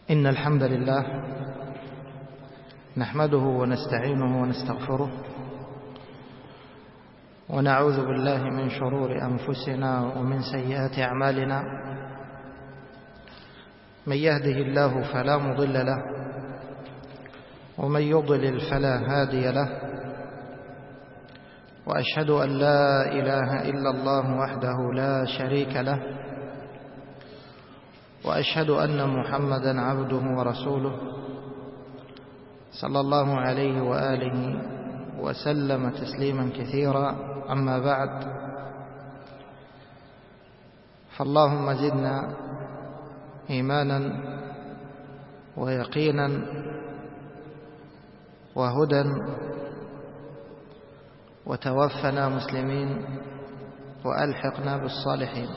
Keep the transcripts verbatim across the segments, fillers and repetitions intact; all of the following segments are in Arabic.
إن الحمد لله نحمده ونستعينه ونستغفره ونعوذ بالله من شرور أنفسنا ومن سيئات أعمالنا. من يهده الله فلا مضل له ومن يضلل فلا هادي له، وأشهد أن لا إله إلا الله وحده لا شريك له، وأشهد أن محمدا عبده ورسوله صلى الله عليه وآله وسلم تسليما كثيرا. أما بعد، فاللهم زدنا إيمانا ويقينا وهدى، وتوفنا مسلمين وألحقنا بالصالحين.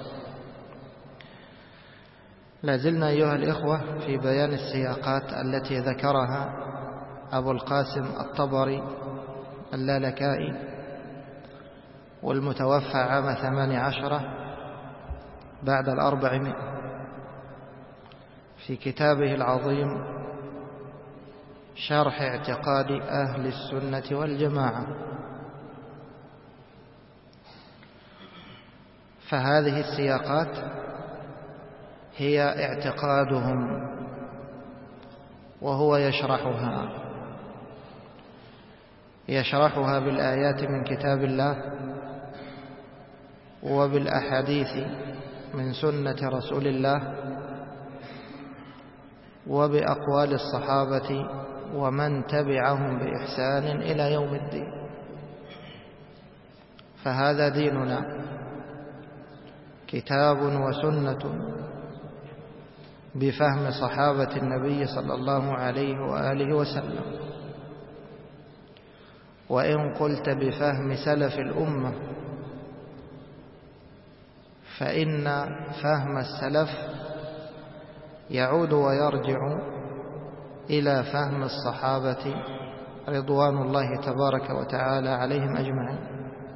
لازلنا أيها الإخوة في بيان السياقات التي ذكرها أبو القاسم الطبري اللالكائي، والمتوفى عام ثمان عشرة بعد الأربعمائة، في كتابه العظيم شرح اعتقاد أهل السنة والجماعة. فهذه السياقات هي اعتقادهم، وهو يشرحها يشرحها بالآيات من كتاب الله وبالأحاديث من سنة رسول الله وبأقوال الصحابة ومن تبعهم بإحسان إلى يوم الدين. فهذا ديننا، كتاب وسنة بفهم صحابة النبي صلى الله عليه وآله وسلم. وإن قلت بفهم سلف الأمة، فإن فهم السلف يعود ويرجع إلى فهم الصحابة رضوان الله تبارك وتعالى عليهم أجمعين.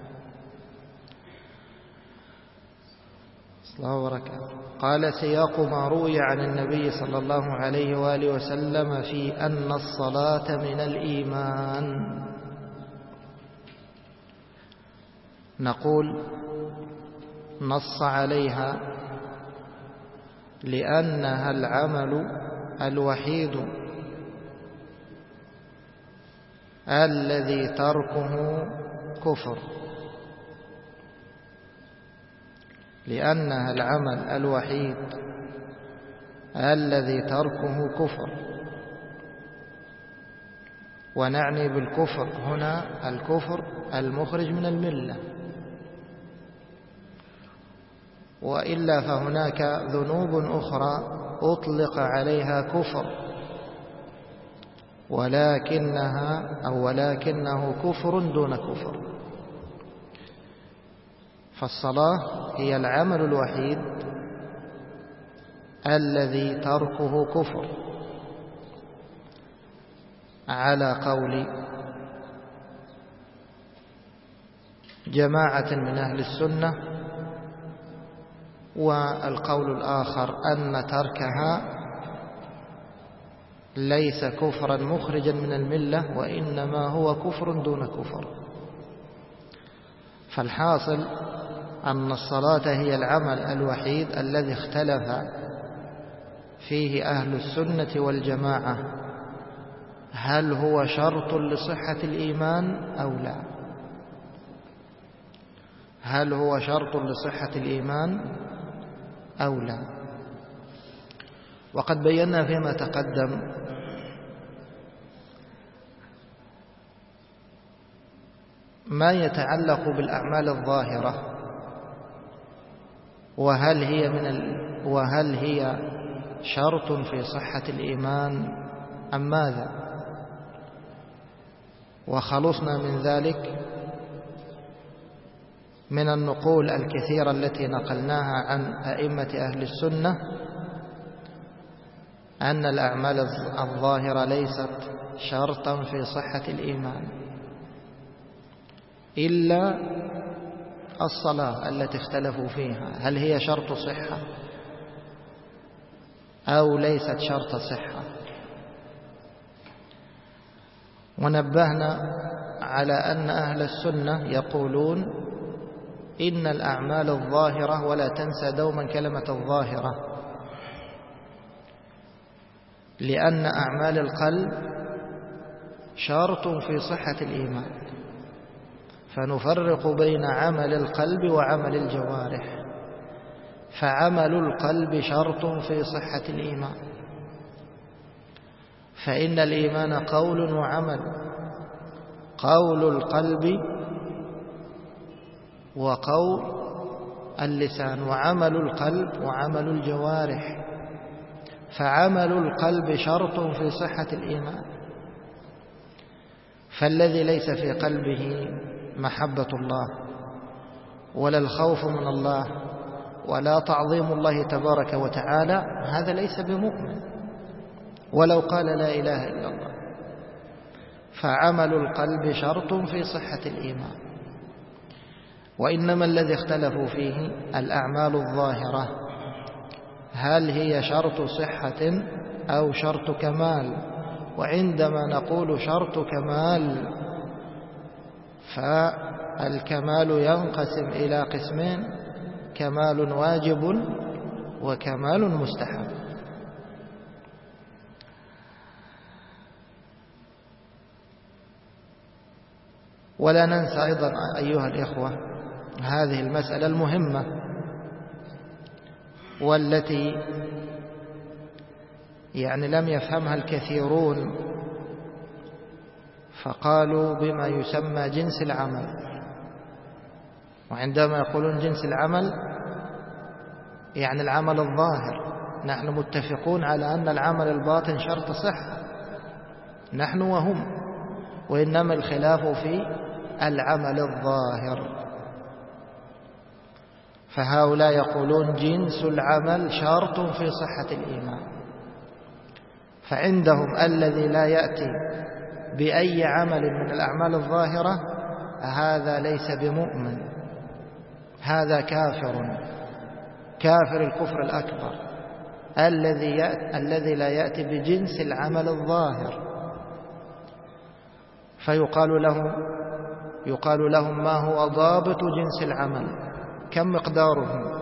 الله وبركاته. قال: سياق ما روي عن النبي صلى الله عليه وآله وسلم في أن الصلاة من الإيمان. نقول: نص عليها لأنها العمل الوحيد الذي تركه كفر، لأنها العمل الوحيد الذي تركه كفر. ونعني بالكفر هنا الكفر المخرج من الملة، وإلا فهناك ذنوب أخرى أطلق عليها كفر، ولكنها أو ولكنه كفر دون كفر. فالصلاة هي العمل الوحيد الذي تركه كفر، على قول جماعة من أهل السنة، والقول الآخر أن تركها ليس كفرا مخرجا من الملة، وإنما هو كفر دون كفر. فالحاصل أن الصلاة هي العمل الوحيد الذي اختلف فيه أهل السنة والجماعة، هل هو شرط لصحة الإيمان أو لا؟ هل هو شرط لصحة الإيمان أو لا؟ وقد بينا فيما تقدم ما يتعلق بالأعمال الظاهرة، وهل هي من ال... وهل هي شرط في صحة الإيمان أم ماذا؟ وخلصنا من ذلك من النقول الكثيرة التي نقلناها عن أئمة أهل السنة أن الأعمال الظاهرة ليست شرطا في صحة الإيمان، إلا الصلاة التي اختلفوا فيها، هل هي شرط صحة أو ليست شرط صحة. ونبهنا على أن أهل السنة يقولون إن الأعمال الظاهرة، ولا تنسى دوما كلمة الظاهرة، لأن أعمال القلب شرط في صحة الإيمان، فنفرق بين عمل القلب وعمل الجوارح. فعمل القلب شرط في صحة الإيمان، فإن الإيمان قول وعمل، قول القلب وقول اللسان، وعمل القلب وعمل الجوارح. فعمل القلب شرط في صحة الإيمان، فالذي ليس في قلبه محبة الله ولا الخوف من الله ولا تعظيم الله تبارك وتعالى، هذا ليس بمؤمن ولو قال لا إله إلا الله. فعمل القلب شرط في صحة الإيمان. وإنما الذي اختلفوا فيه الأعمال الظاهرة، هل هي شرط صحة أو شرط كمال؟ وعندما نقول شرط كمال فالكمال ينقسم إلى قسمين: كمال واجب وكمال مستحب. ولا ننسى أيضا أيها الإخوة هذه المسألة المهمة، والتي يعني لم يفهمها الكثيرون، فقالوا بما يسمى جنس العمل. وعندما يقولون جنس العمل يعني العمل الظاهر. نحن متفقون على أن العمل الباطن شرط صحة، نحن وهم، وإنما الخلاف في العمل الظاهر. فهؤلاء يقولون جنس العمل شرط في صحة الإيمان، فعندهم الذي لا يأتي بأي عمل من الأعمال الظاهرة هذا ليس بمؤمن، هذا كافر، كافر الكفر الأكبر، الذي يأتي الذي لا يأتي بجنس العمل الظاهر. فيقال لهم يقال لهم ما هو ضابط جنس العمل؟ كم مقداره؟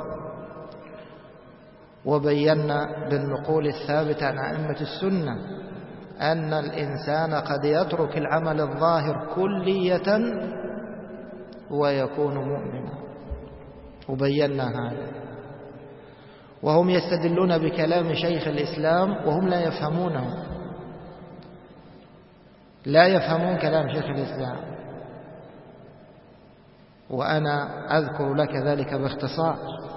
وبينا بالنقول الثابتة عن أئمة السنة أن الإنسان قد يترك العمل الظاهر كلية ويكون مؤمنا، وبينا هذا. وهم يستدلون بكلام شيخ الإسلام وهم لا يفهمونه، لا يفهمون كلام شيخ الإسلام. وأنا أذكر لك ذلك باختصار.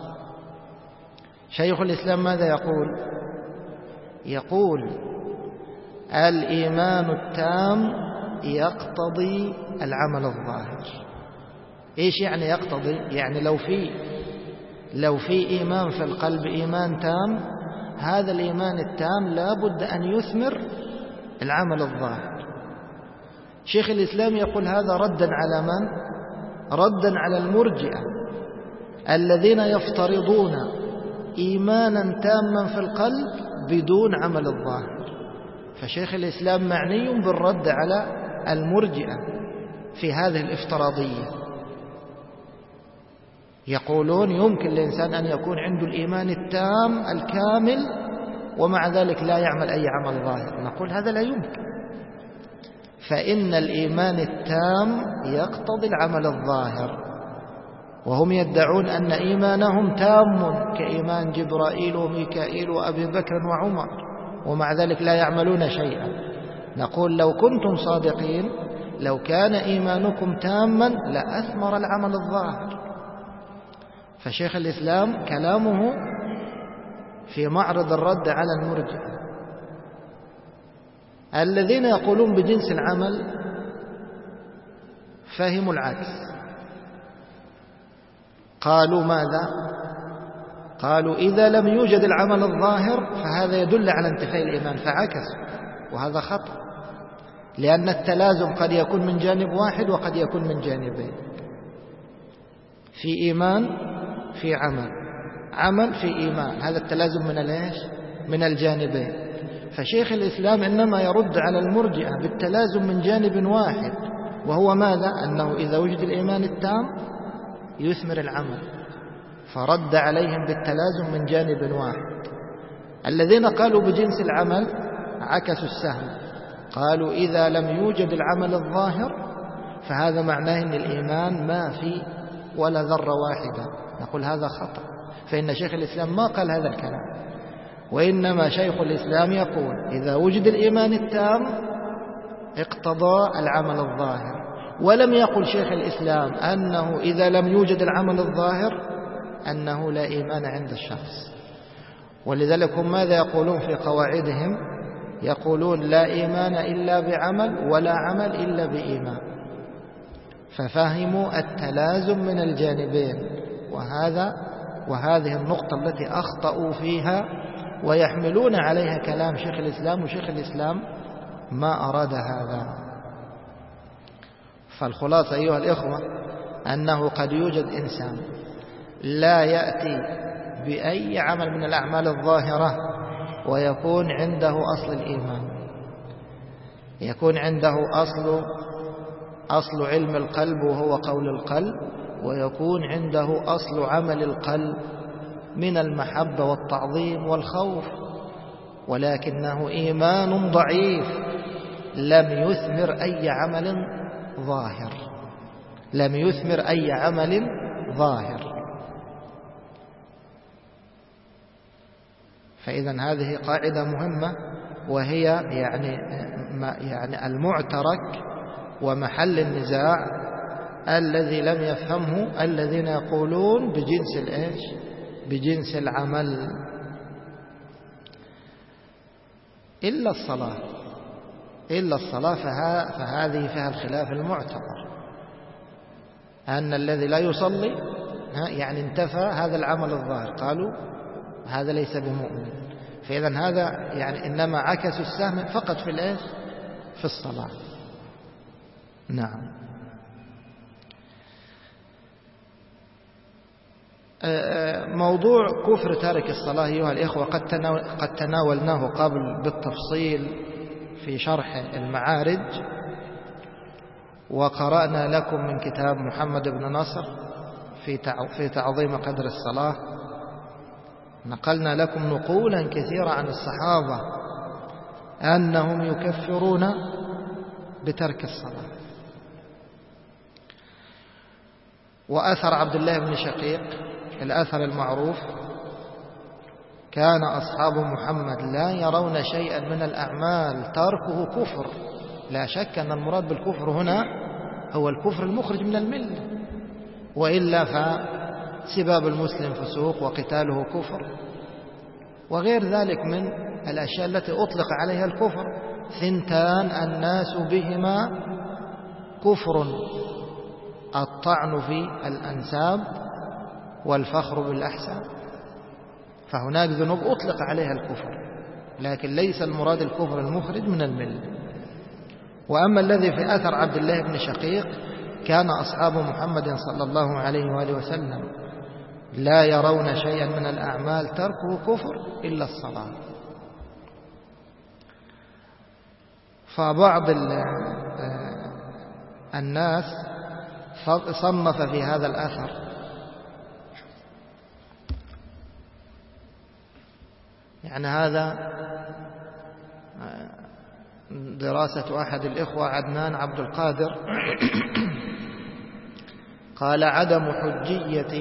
شيخ الإسلام ماذا يقول؟ يقول الإيمان التام يقتضي العمل الظاهر. إيش يعني يقتضي؟ يعني لو في لو في إيمان في القلب، إيمان تام، هذا الإيمان التام لا بد أن يثمر العمل الظاهر. شيخ الإسلام يقول هذا ردا على من؟ ردا على المرجئة الذين يفترضون إيمانا تاما في القلب بدون عمل الظاهر. فشيخ الإسلام معني بالرد على المرجئة في هذه الافتراضية. يقولون يمكن للإنسان أن يكون عنده الإيمان التام الكامل ومع ذلك لا يعمل أي عمل ظاهر. نقول هذا لا يمكن، فإن الإيمان التام يقتضي العمل الظاهر، وهم يدعون أن إيمانهم تام كإيمان جبرائيل وميكائيل وأبي بكر وعمر، ومع ذلك لا يعملون شيئا. نقول لو كنتم صادقين، لو كان إيمانكم تاما لأثمر العمل الظاهر. فشيخ الإسلام كلامه في معرض الرد على المرجئة الذين يقولون بجنس العمل، فهموا العكس. قالوا ماذا؟ قالوا إذا لم يوجد العمل الظاهر فهذا يدل على انتفاء الإيمان، فعكسوا، وهذا خطأ، لأن التلازم قد يكون من جانب واحد وقد يكون من جانبين. في إيمان في عمل، عمل في إيمان، هذا التلازم من الإيش؟ من الجانبين. فشيخ الإسلام إنما يرد على المرجئة بالتلازم من جانب واحد، وهو ماذا؟ أنه إذا وجد الإيمان التام يثمر العمل، فرد عليهم بالتلازم من جانب واحد. الذين قالوا بجنس العمل عكسوا السهم، قالوا إذا لم يوجد العمل الظاهر فهذا معناه أن الإيمان ما في ولا ذرة واحدة. نقول هذا خطأ، فإن شيخ الإسلام ما قال هذا الكلام، وإنما شيخ الإسلام يقول إذا وجد الإيمان التام اقتضى العمل الظاهر، ولم يقل شيخ الإسلام أنه إذا لم يوجد العمل الظاهر أنه لا إيمان عند الشخص. ولذلك هم ماذا يقولون في قواعدهم؟ يقولون لا إيمان إلا بعمل ولا عمل إلا بإيمان. ففهموا التلازم من الجانبين، وهذا وهذه النقطة التي أخطأوا فيها ويحملون عليها كلام شيخ الإسلام، وشيخ الإسلام ما أراد هذا. فالخلاصة أيها الإخوة أنه قد يوجد إنسان لا يأتي بأي عمل من الأعمال الظاهرة ويكون عنده أصل الإيمان، يكون عنده أصل أصل علم القلب وهو قول القلب، ويكون عنده أصل عمل القلب من المحبة والتعظيم والخوف، ولكنه إيمان ضعيف لم يثمر أي عمل ظاهر، لم يثمر أي عمل ظاهر. فإذا هذه قاعدة مهمة، وهي يعني يعني المعترك ومحل النزاع الذي لم يفهمه الذين يقولون بجنس الإيش؟ بجنس العمل. إلا الصلاة، إلا الصلاة فها فهذه فيها الخلاف المعتبر، أن الذي لا يصلي يعني انتفى هذا العمل الظاهر، قالوا هذا ليس بمؤمن. فإذا هذا يعني إنما عكسوا السهم فقط في الإيش؟ في الصلاة. نعم. موضوع كفر تارك الصلاة أيها الإخوة قد تناولناه قبل بالتفصيل في شرح المعارج، وقرأنا لكم من كتاب محمد بن نصر في تعظيم قدر الصلاة، نقلنا لكم نقولا كثيرة عن الصحابة أنهم يكفرون بترك الصلاة. وأثر عبد الله بن شقيق الأثر المعروف: كان أصحاب محمد لا يرون شيئا من الأعمال تركه كفر. لا شك أن المراد بالكفر هنا هو الكفر المخرج من الملة، وإلا فسباب المسلم فسوق وقتاله كفر، وغير ذلك من الأشياء التي أطلق عليها الكفر. ثنتان الناس بهما كفر: الطعن في الأنساب والفخر بالأحساب. فهناك ذنوب أطلق عليها الكفر، لكن ليس المراد الكفر المخرج من الملة. وأما الذي في أثر عبد الله بن شقيق: كان أصحاب محمد صلى الله عليه وآله وسلم لا يرون شيئا من الأعمال تركه كفر إلا الصلاة. فبعض الناس صنف في هذا الأثر يعني هذا دراسة أحد الإخوة عدنان عبد القادر، قال: عدم حجية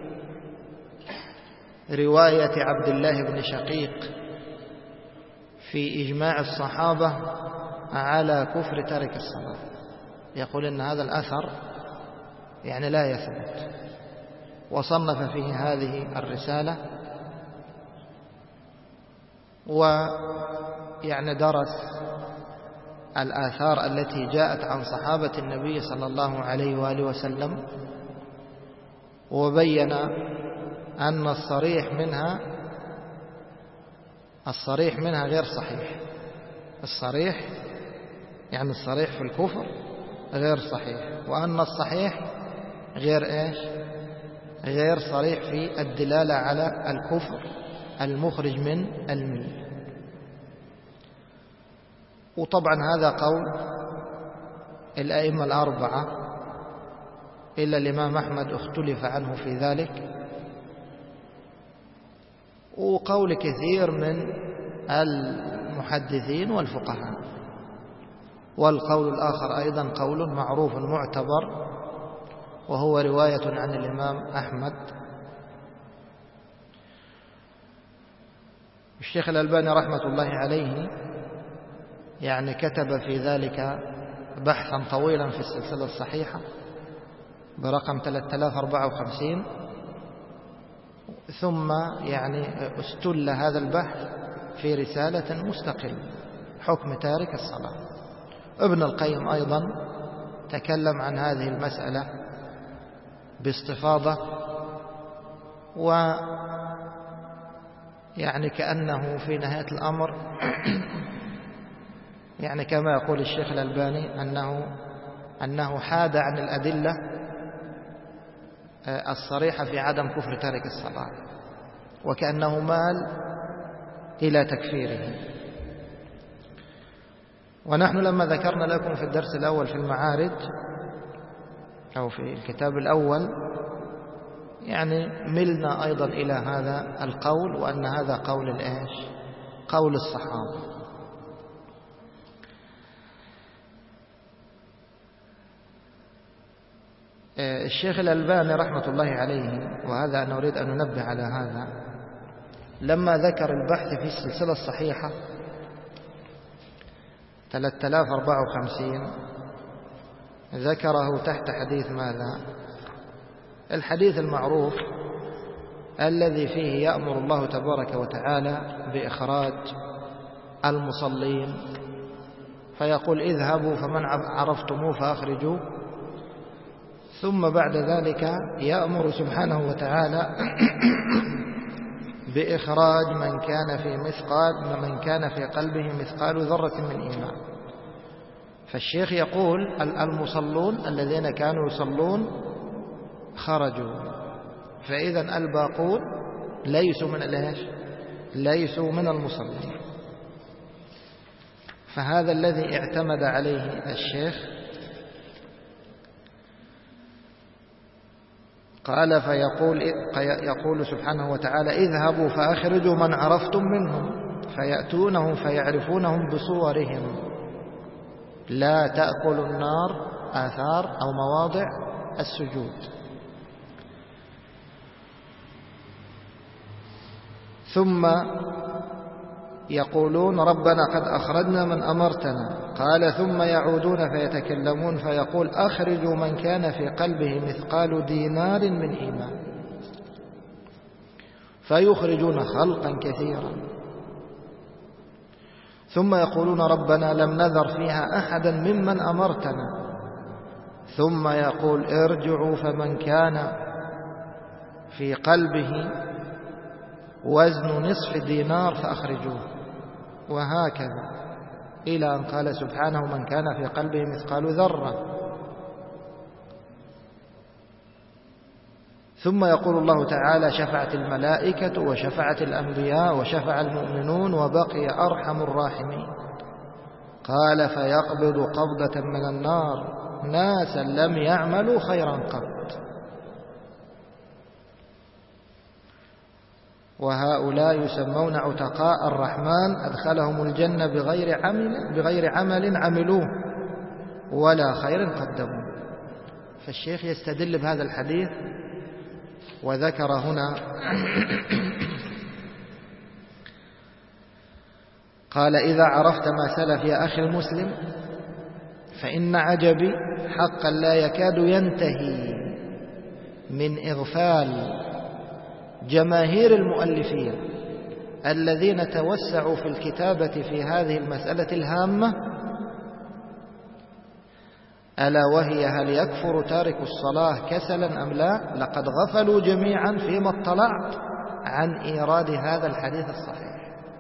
رواية عبد الله بن شقيق في إجماع الصحابة على كفر ترك الصلاة. يقول إن هذا الأثر يعني لا يثبت، وصنف فيه هذه الرسالة، ويعني درس الآثار التي جاءت عن صحابة النبي صلى الله عليه وآله وسلم، وبين أن الصريح منها الصريح منها غير صحيح. الصريح يعني الصريح في الكفر غير صحيح، وأن الصحيح غير إيش؟ غير صريح في الدلالة على الكفر المخرج من الملة. وطبعا هذا قول الأئمة الأربعة إلا الإمام أحمد اختلف عنه في ذلك، وقول كثير من المحدثين والفقهاء. والقول الآخر أيضا قول معروف معتبر، وهو رواية عن الإمام أحمد. الشيخ الألباني رحمة الله عليه يعني كتب في ذلك بحثا طويلا في السلسلة الصحيحة برقم ثلاثة آلاف وأربعة وخمسين، ثم يعني استل هذا البحث في رسالة مستقلة حكم تارك الصلاة. ابن القيم أيضا تكلم عن هذه المسألة باستفاضة، ويعني كأنه في نهاية الأمر يعني كما يقول الشيخ الألباني أنه أنه حاد عن الأدلة الصريحة في عدم كفر تارك الصلاة، وكأنه مال إلى تكفيره. ونحن لما ذكرنا لكم في الدرس الأول في المعارج أو في الكتاب الأول يعني ملنا أيضا إلى هذا القول، وأن هذا قول الإيش؟ قول الصحابة. الشيخ الألباني رحمة الله عليه، وهذا أنا أريد أن ننبه على هذا، لما ذكر البحث في السلسلة الصحيحة ثلاثة آلاف وأربعة وخمسين ذكره تحت حديث ماذا؟ الحديث المعروف الذي فيه يأمر الله تبارك وتعالى بإخراج المصلين، فيقول اذهبوا فمن عرفتموه فأخرجوا. ثم بعد ذلك يأمر سبحانه وتعالى بإخراج من كان في مثقال من كان في قلبه مثقال ذرة من إيمان. فالشيخ يقول المصلون الذين كانوا يصلون خرجوا، فإذا الباقون ليسوا من الإيش؟ ليسوا من المصلين. فهذا الذي اعتمد عليه الشيخ. قال فيقول يقول سبحانه وتعالى اذهبوا فأخرجوا من عرفتم منهم فيأتونهم فيعرفونهم بصورهم لا تأكل النار آثار أو مواضع السجود. ثم يقولون ربنا قد أخرجنا من أمرتنا. قال ثم يعودون فيتكلمون فيقول أخرجوا من كان في قلبه مثقال دينار من إيمان، فيخرجون خلقا كثيرا. ثم يقولون ربنا لم نذر فيها أحدا ممن أمرتنا. ثم يقول ارجعوا فمن كان في قلبه وزن نصف دينار فأخرجوه، وهكذا إلى أن قال سبحانه من كان في قلبه مثقال ذرة. ثم يقول الله تعالى شفعت الملائكة وشفعت الأنبياء وشفع المؤمنون وبقي أرحم الراحمين. قال فيقبض قبضة من النار ناسا لم يعملوا خيرا قط، وهؤلاء يسمون عتقاء الرحمن أدخلهم الجنة بغير عمل, بغير عمل عملوه ولا خير قدموا. فالشيخ يستدل بهذا الحديث وذكر هنا قال إذا عرفت ما سلف يا أخي المسلم فإن عجبي حقا لا يكاد ينتهي من إغفال جماهير المؤلفين الذين توسعوا في الكتابة في هذه المسألة الهامة، ألا وهي هل يكفر تارك الصلاة كسلا أم لا؟ لقد غفلوا جميعا فيما اطلعت عن إيراد هذا الحديث الصحيح.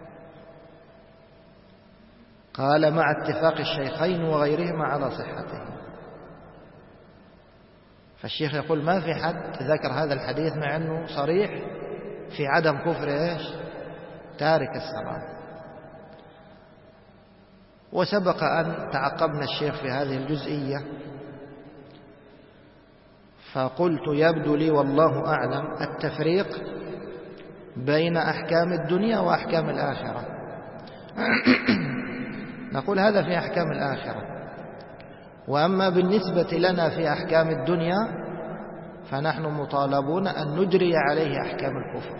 قال مع اتفاق الشيخين وغيرهما على صحته. فالشيخ يقول ما في حد ذكر هذا الحديث مع أنه صريح في عدم كفر إيش؟ تارك الصلاة. وسبق أن تعقبنا الشيخ في هذه الجزئية، فقلت يبدو لي والله أعلم التفريق بين أحكام الدنيا وأحكام الآخرة. نقول هذا في أحكام الآخرة، وأما بالنسبة لنا في أحكام الدنيا فنحن مطالبون أن نجري عليه أحكام الكفر،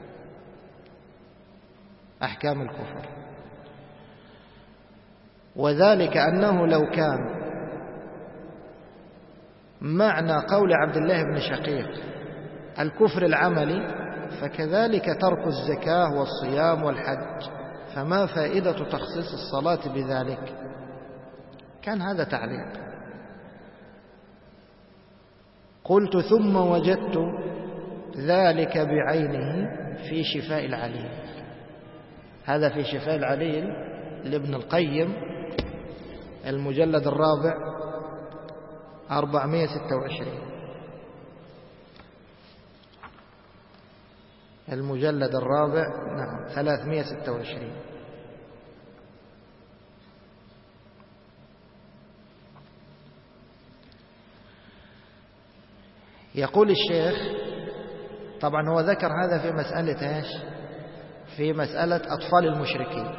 أحكام الكفر. وذلك أنه لو كان معنى قول عبد الله بن شقيق الكفر العملي، فكذلك ترك الزكاة والصيام والحج، فما فائدة تخصيص الصلاة بذلك؟ كان هذا تعليق. قلت ثم وجدت ذلك بعينه في شفاء العليل. هذا في شفاء العليل لابن القيم، المجلد الرابع أربعمائة وستة وعشرين، المجلد الرابع نعم ثلاثمائة وستة وعشرين. يقول الشيخ، طبعا هو ذكر هذا في مسألة ايش؟ في مسألة أطفال المشركين.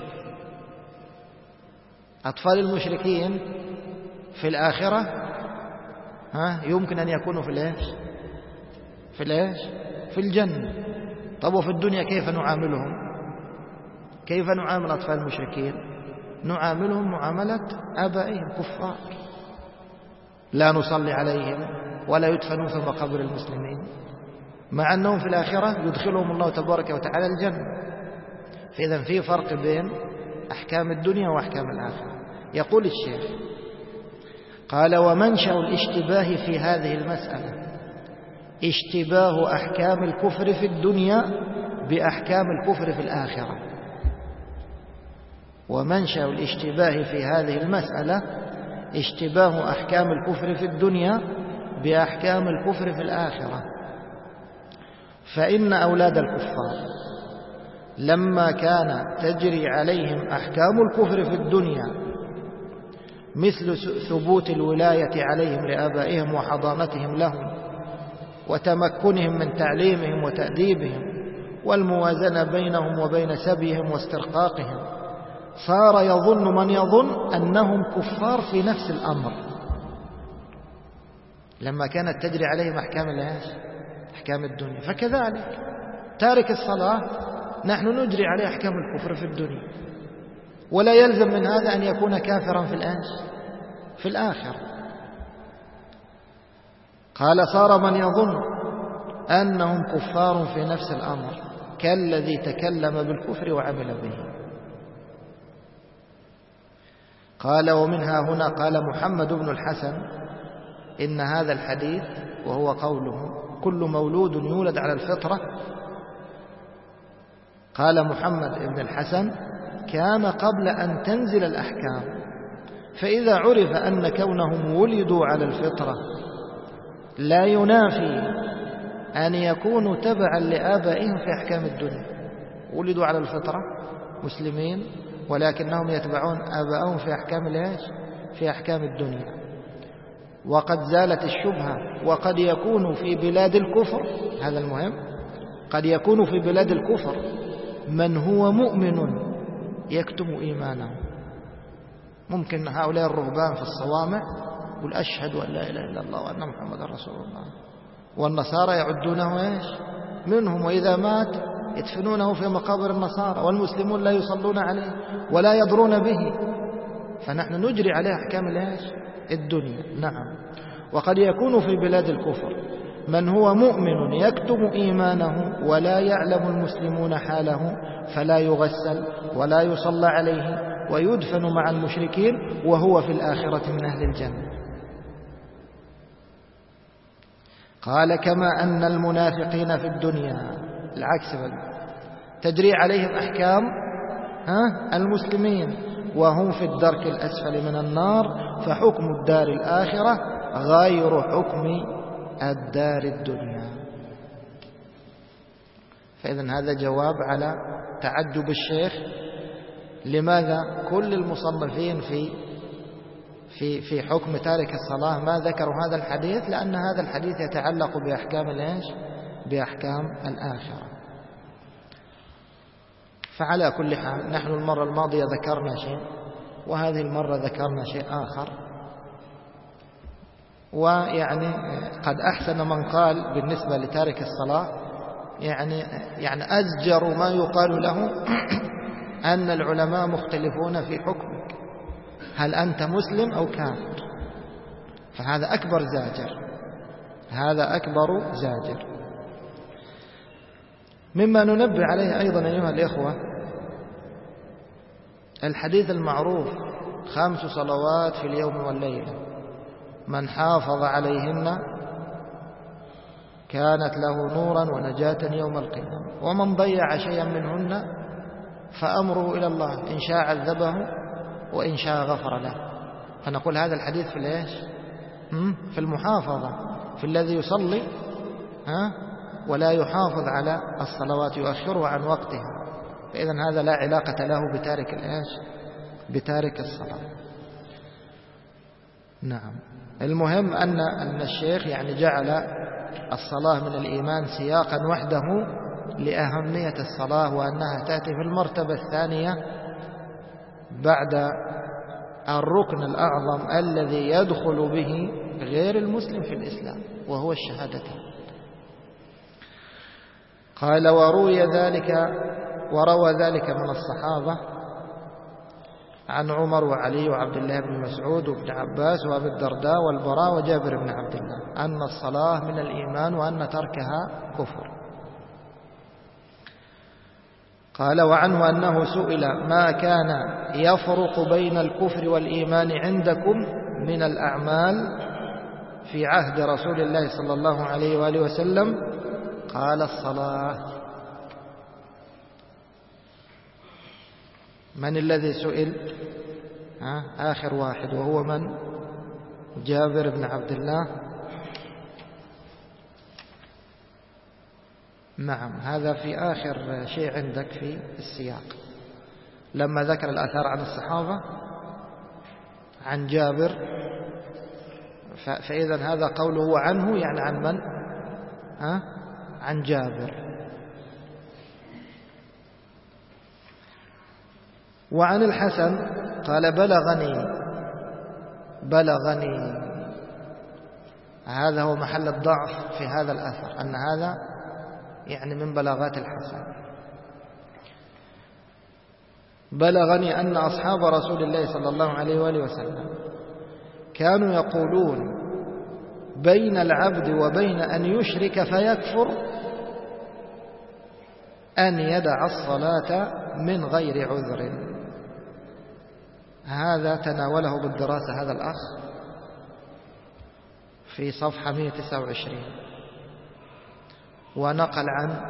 أطفال المشركين في الآخرة ها يمكن أن يكونوا في الإيش؟ في الإيش؟ في الجنة. طب وفي الدنيا كيف نعاملهم؟ كيف نعامل أطفال المشركين؟ نعاملهم معاملة آبائهم كفار، لا نصلي عليهم ولا يدفنون في مقابر المسلمين، مع أنهم في الآخرة يدخلهم الله تبارك وتعالى الجنة. فإذا في فرق بين أحكام الدنيا وأحكام الآخرة. يقول الشيخ قال: ومنشأ الاشتباه في هذه المسألة اشتباه أحكام الكفر في الدنيا بأحكام الكفر في الآخرة. ومنشأ الاشتباه في هذه المسألة اشتباه أحكام الكفر في الدنيا بأحكام الكفر في الآخرة. فإن أولاد الكفار لما كان تجري عليهم أحكام الكفر في الدنيا مثل ثبوت الولاية عليهم لآبائهم وحضانتهم لهم وتمكنهم من تعليمهم وتأديبهم والموازنة بينهم وبين سبيهم واسترقاقهم، صار يظن من يظن أنهم كفار في نفس الأمر. لما كانت تجري عليهم أحكام الإيش؟ أحكام الدنيا. فكذلك تارك الصلاة نحن نجري عليه أحكام الكفر في الدنيا، ولا يلزم من هذا أن يكون كافرا في الآخر في الآخر. قال: صار من يظن أنهم كفار في نفس الأمر كالذي تكلم بالكفر وعمل به. قال: ومنها هنا قال محمد بن الحسن إن هذا الحديث، وهو قوله كل مولود يولد على الفطرة، قال محمد بن الحسن: كان قبل أن تنزل الأحكام، فإذا عرف أن كونهم ولدوا على الفطرة لا ينافي أن يكونوا تبعا لآبائهم في أحكام الدنيا. ولدوا على الفطرة مسلمين ولكنهم يتبعون آبائهم في أحكام الإيش؟ في أحكام الدنيا. وقد زالت الشبهة. وقد يكون في بلاد الكفر، هذا المهم، قد يكون في بلاد الكفر من هو مؤمن يكتم إيمانه. ممكن هؤلاء الرهبان في الصوامع يقول أشهد أن لا إله إلا الله وأن محمد رسول الله، والنصارى يعدونه إيش؟ منهم، وإذا مات يدفنونه في مقابر النصارى، والمسلمون لا يصلون عليه ولا يضرون به. فنحن نجري عليه أحكام الإيش؟ الدنيا. نعم. وقد يكون في بلاد الكفر من هو مؤمن يكتم إيمانه ولا يعلم المسلمون حاله، فلا يغسل ولا يصلى عليه ويدفن مع المشركين وهو في الآخرة من أهل الجنة. قال: كما أن المنافقين في الدنيا العكس بل تجري عليهم أحكام ها المسلمين وهم في الدرك الأسفل من النار، فحكم الدار الآخرة غير حكم الدار الدنيا. فإذن هذا جواب على تعجب الشيخ لماذا كل المصنفين في في في حكم تارك الصلاة ما ذكروا هذا الحديث؟ لأن هذا الحديث يتعلق بأحكام الإيش؟ بأحكام الآخرة. فعلى كل حال نحن المرة الماضية ذكرنا شيء، وهذه المرة ذكرنا شيء آخر. ويعني قد أحسن من قال بالنسبة لتارك الصلاة، يعني يعني أزجر ما يقال له أن العلماء مختلفون في حكمك، هل أنت مسلم أو كافر؟ فهذا أكبر زاجر، هذا أكبر زاجر. مما ننبه عليه أيضا أيها الإخوة الحديث المعروف خمس صلوات في اليوم والليلة من حافظ عليهن كانت له نورا ونجاة يوم القيامة، ومن ضيع شيئا منهن فأمره إلى الله إن شاء عذبه وإن شاء غفر له. فنقول هذا الحديث في الإيش؟ في المحافظة، في الذي يصلي ها ولا يحافظ على الصلوات يؤخرها عن وقتها، فإذا هذا لا علاقة له بتارك الإيش؟ بتارك الصلاة. نعم. المهم أن أن الشيخ يعني جعل الصلاة من الإيمان سياقا وحده لأهمية الصلاة، وأنها تأتي في المرتبة الثانية بعد الركن الأعظم الذي يدخل به غير المسلم في الإسلام، وهو الشهادتين. قال وروي ذلك وروى ذلك من الصحابة عن عمر وعلي وعبد الله بن مسعود وابن عباس وابي الدرداء والبراء وجابر بن عبد الله أن الصلاة من الإيمان وأن تركها كفر. قال وعنه أنه سئل ما كان يفرق بين الكفر والإيمان عندكم من الأعمال في عهد رسول الله صلى الله عليه وآله وسلم؟ قال الصلاة. من الذي سئل؟ ها؟ آخر واحد، وهو من؟ جابر بن عبد الله. نعم، هذا في آخر شيء عندك في السياق لما ذكر الآثار عن الصحابة عن جابر، فإذا هذا قوله عنه يعني عن من؟ ها؟ عن جابر. وعن الحسن قال بلغني بلغني هذا هو محل الضعف في هذا الأثر، أن هذا يعني من بلاغات الحسن. بلغني أن أصحاب رسول الله صلى الله عليه وآله وسلم كانوا يقولون بين العبد وبين أن يشرك فيكفر أن يدع الصلاة من غير عذر. هذا تناوله بالدراسة هذا الأخ في صفحة مئة وتسعة وعشرين، ونقل عن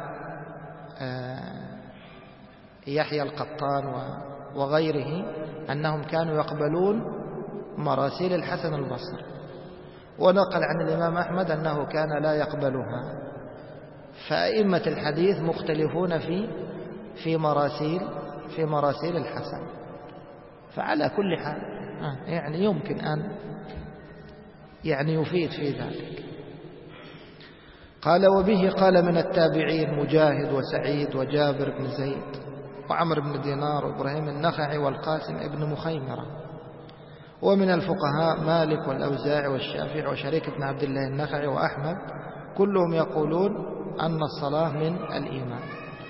يحيى القطان وغيره أنهم كانوا يقبلون مراسيل الحسن البصري، ونقل عن الإمام أحمد أنه كان لا يقبلها. فأئمة الحديث مختلفون في في مراسيل في مراسيل الحسن. فعلى كل حال يعني يمكن أن يعني يفيد في ذلك. قال وبه قال من التابعين مجاهد وسعيد وجابر بن زيد وعمر بن دينار وإبراهيم النخعي والقاسم ابن مخيمرة. ومن الفقهاء مالك والأوزاعي والشافعي وشريك بن عبد الله النخعي وأحمد، كلهم يقولون أن الصلاة من الإيمان.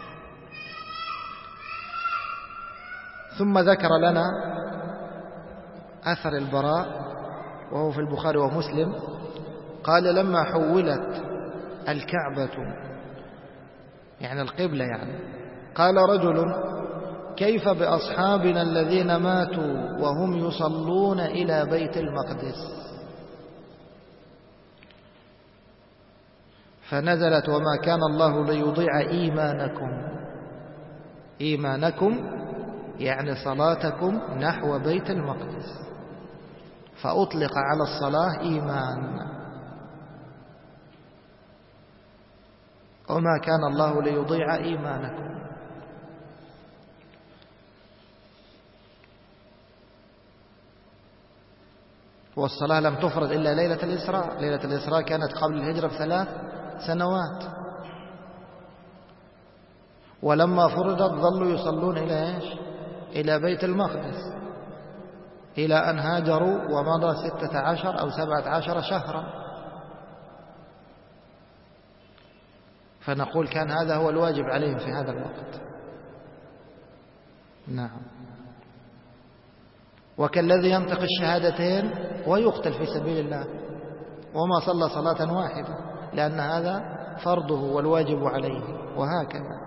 ثم ذكر لنا أثر البراء وهو في البخاري ومسلم. قال لما حولت الكعبة يعني القبلة يعني قال رجل كيف بأصحابنا الذين ماتوا وهم يصلون إلى بيت المقدس؟ فنزلت وما كان الله ليضيع إيمانكم. إيمانكم يعني صلاتكم نحو بيت المقدس، فأطلق على الصلاة إيمان. وما كان الله ليضيع إيمانكم. والصلاة لم تفرض إلا ليلة الإسراء. ليلة الإسراء كانت قبل الهجرة بثلاث سنوات، ولما فرضت ظلوا يصلون إلى إيش؟ إلى بيت المقدس إلى أن هاجروا، ومضى ستة عشر أو سبعة عشر شهرا. فنقول كان هذا هو الواجب عليهم في هذا الوقت. نعم. وكالذي ينطق الشهادتين ويقتل في سبيل الله وما صلى صلاة واحدة، لأن هذا فرضه والواجب عليه، وهكذا.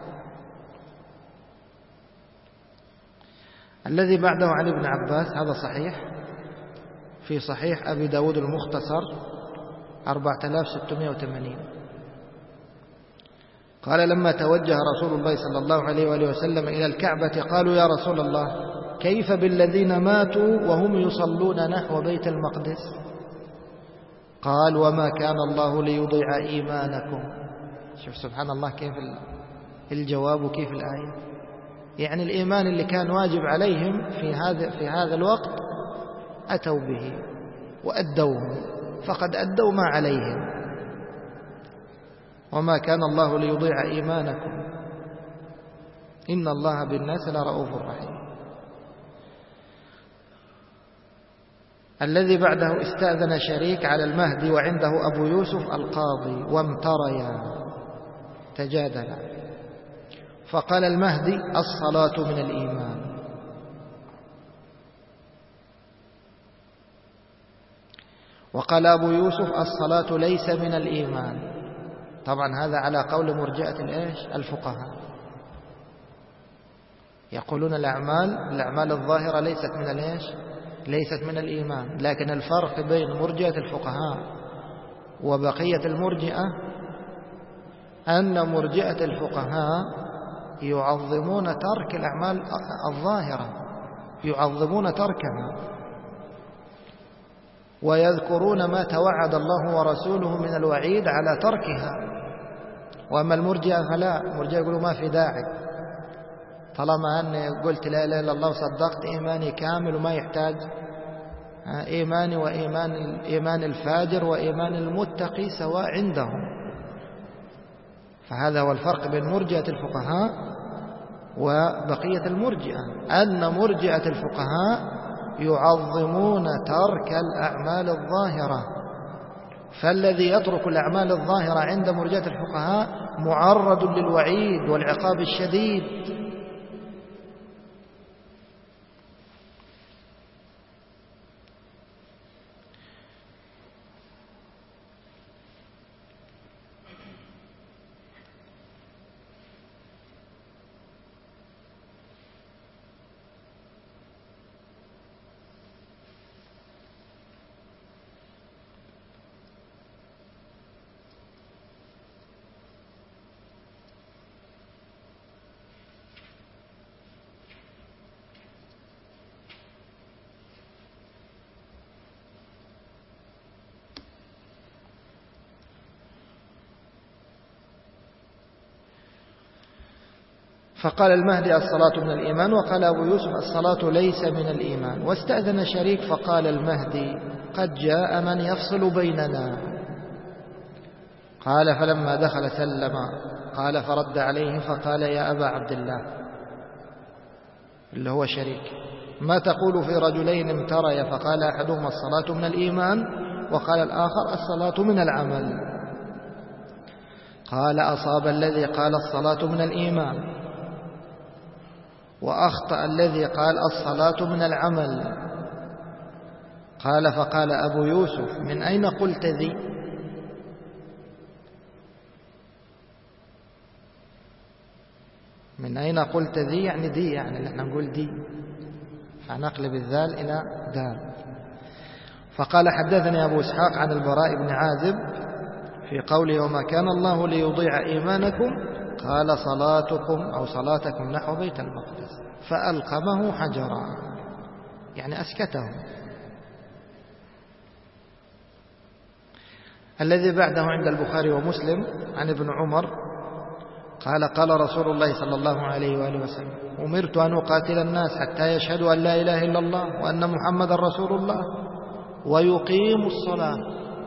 الذي بعده عن ابن عباس هذا صحيح، في صحيح أبي داود المختصر أربعة آلاف وستمائة وثمانين. قال: لما توجه رسول الله صلى الله عليه وآله وسلم إلى الكعبة قالوا: يا رسول الله، كيف بالذين ماتوا وهم يصلون نحو بيت المقدس؟ قال: وما كان الله ليضيع إيمانكم. شوف سبحان الله كيف الجواب وكيف الآية. يعني الإيمان اللي كان واجب عليهم في هذا في هذا الوقت أتوا به وأدوه، فقد أدوا ما عليهم. وما كان الله ليضيع إيمانكم إن الله بالناس لرؤوف رحيم. الذي بعده: استأذن شريك على المهدي وعنده أبو يوسف القاضي وامتريا تجادلا، فقال المهدي: الصلاة من الإيمان. وقال أبو يوسف: الصلاة ليس من الإيمان. طبعا هذا على قول مرجئة الإيش؟ الفقهاء. يقولون الأعمال الأعمال الظاهرة ليست من الإيش؟ ليست من الإيمان. لكن الفرق بين مرجئة الفقهاء وبقية المرجئة أن مرجئة الفقهاء يعظمون ترك الأعمال الظاهرة، يعظمون تركها، ويذكرون ما توعد الله ورسوله من الوعيد على تركها. وأما المرجئة فلا، المرجئة يقولوا ما في داعي، طالما أني قلت لا إله إلا الله وصدقت إيماني كامل وما يحتاج إيماني وإيمان إيمان الفاجر وإيمان المتقي سواء عندهم. فهذا هو الفرق بين مرجئة الفقهاء وبقية المرجئة، أن مرجئة الفقهاء يعظمون ترك الأعمال الظاهرة، فالذي يترك الأعمال الظاهرة عند مرجئة الفقهاء معرض للوعيد والعقاب الشديد. فقال المهدي: الصلاة من الإيمان. وقال أبو يوسف: الصلاة ليس من الإيمان. واستأذن شريك فقال المهدي: قد جاء من يفصل بيننا. قال: فلما دخل سلم. قال: فرد عليه فقال: يا أبا عبد الله، اللي هو شريك، ما تقول في رجلين امتريا؟ فقال أحدهما: الصلاة من الإيمان، وقال الآخر: الصلاة من العمل. قال: أصاب الذي قال الصلاة من الإيمان، وأخطأ الذي قال الصلاة من العمل. قال: فقال أبو يوسف: من أين قلت ذي؟ من أين قلت ذي يعني دي، يعني نحن نقول دي، فنقلب الذال إلى دال. فقال: حدثني أبو إسحاق عن البراء بن عازب في قوله: وما كان الله ليضيع إيمانكم، قال: صلاتكم أو صلاتكم نحو بيت المقدس، فألقمه حجرا، يعني أسكته. الذي بعده عند البخاري ومسلم عن ابن عمر قال: قال رسول الله صلى الله عليه وآله وسلم: أمرت أن أقاتل الناس حتى يشهدوا أن لا إله إلا الله وأن محمد رسول الله ويقيموا الصلاة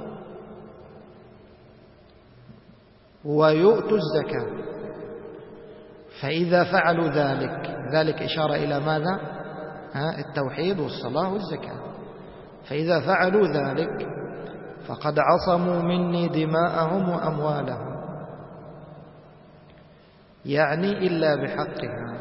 ويؤتوا الزكاة. فإذا فعلوا ذلك، ذلك إشارة إلى ماذا؟ ها التوحيد والصلاة والزكاة. فإذا فعلوا ذلك فقد عصموا مني دماءهم وأموالهم، يعني إلا بحقها،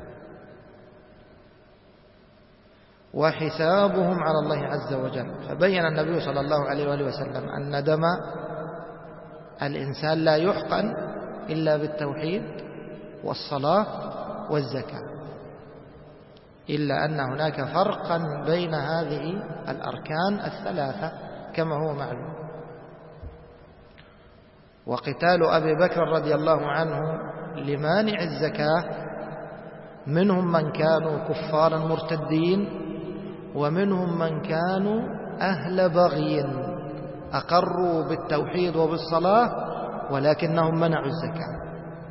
وحسابهم على الله عز وجل. فبين النبي صلى الله عليه وآله وسلم أن دم الإنسان لا يحقن إلا بالتوحيد والصلاة والزكاة، إلا أن هناك فرقا بين هذه الأركان الثلاثة كما هو معلوم. وقتال أبي بكر رضي الله عنه لمانع الزكاة، منهم من كانوا كفارا مرتدين، ومنهم من كانوا أهل بغي أقروا بالتوحيد وبالصلاة ولكنهم منعوا الزكاة.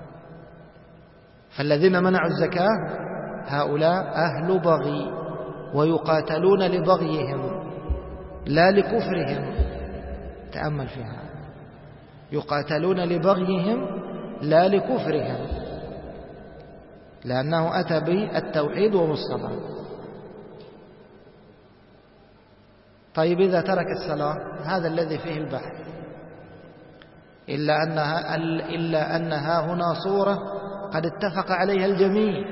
فالذين منعوا الزكاة هؤلاء أهل بغي، ويقاتلون لبغيهم لا لكفرهم. تأمل فيها، يقاتلون لبغيهم لا لكفرهم، لأنه أتى بالتوحيد وبالصلاة. طيب إذا ترك الصلاة، هذا الذي فيه البحث، إلا أنها, إلا أنها هنا صورة قد اتفق عليها الجميع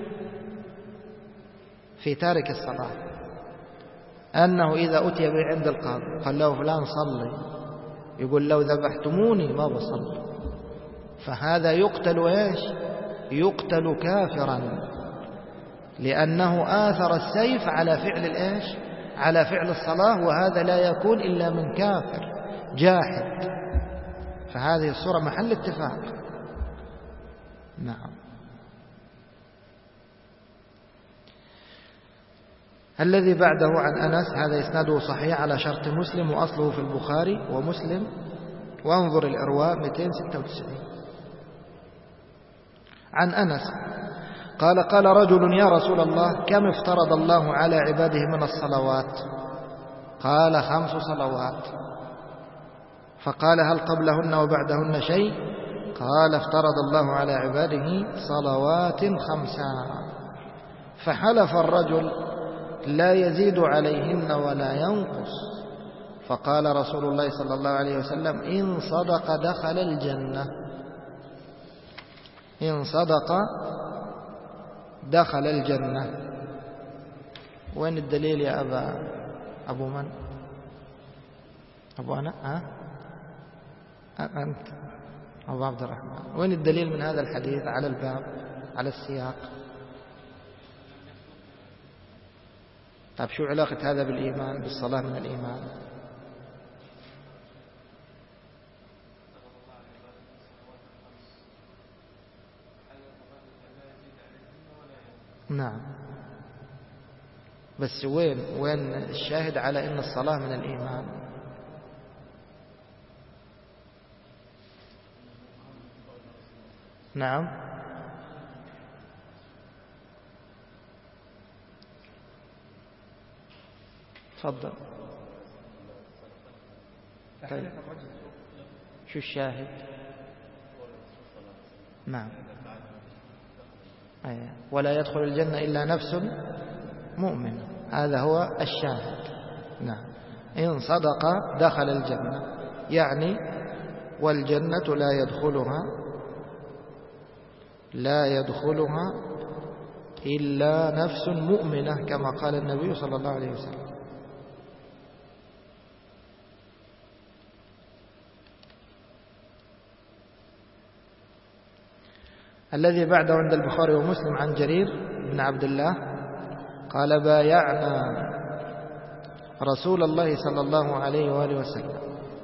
في تارك الصلاة، أنه إذا أتي به عند القاضي قال له فلان صلي، يقول لو ذبحتموني ما بصلي، فهذا يقتل إيش؟ يقتل كافرا، لأنه آثر السيف على فعل الإيش؟ على فعل الصلاة، وهذا لا يكون إلا من كافر جاحد. فهذه الصورة محل اتفاق. نعم. الذي بعده عن أنس، هذا إسناده صحيح على شرط مسلم وأصله في البخاري ومسلم، وانظر الإرواء مئتين وستة وتسعين. عن أنس قال قال رجل يا رسول الله كم افترض الله على عباده من الصلوات؟ قال خمس صلوات. فقال هل قبلهن وبعدهن شيء؟ قال افترض الله على عباده صلوات خمسا. فحلف الرجل لا يزيد عليهن ولا ينقص. فقال رسول الله صلى الله عليه وسلم إن صدق دخل الجنة، إن صدق دخل الجنة. وين الدليل يا أبا أبو من؟ أبو أنا؟ ها؟ أنت أبو عبد الرحمن. وين الدليل من هذا الحديث على الباب، على السياق؟ طيب شو علاقة هذا بالإيمان، بالصلاة من الإيمان؟ نعم، بس وين وين الشاهد على أن الصلاة من الإيمان؟ نعم. تفضل. طيب شو الشاهد؟ نعم. أيه. ولا يدخل الجنة إلا نفس مؤمن، هذا هو الشاهد. نعم. إن صدق دخل الجنة، يعني والجنة لا يدخلها لا يدخلها إلا نفس مؤمنة كما قال النبي صلى الله عليه وسلم. الذي بعده عند البخاري ومسلم عن جرير بن عبد الله قال بايعنا رسول الله صلى الله عليه وآله وسلم.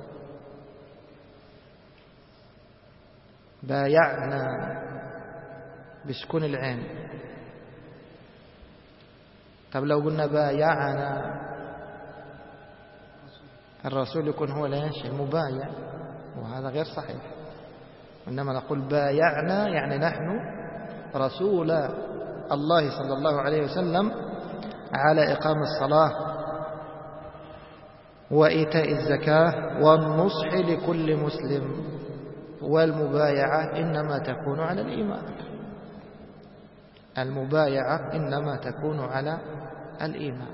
بايعنا بسكون العين. طب لو قلنا بايعنا الرسول يكون هو ليش المبايع، وهذا غير صحيح. إنما نقول بايعنا يعني نحن رسول الله صلى الله عليه وسلم على إقام الصلاة وإيتاء الزكاة والنصح لكل مسلم، والمبايعة إنما تكون على الإيمان. المبايعة إنما تكون على الإيمان.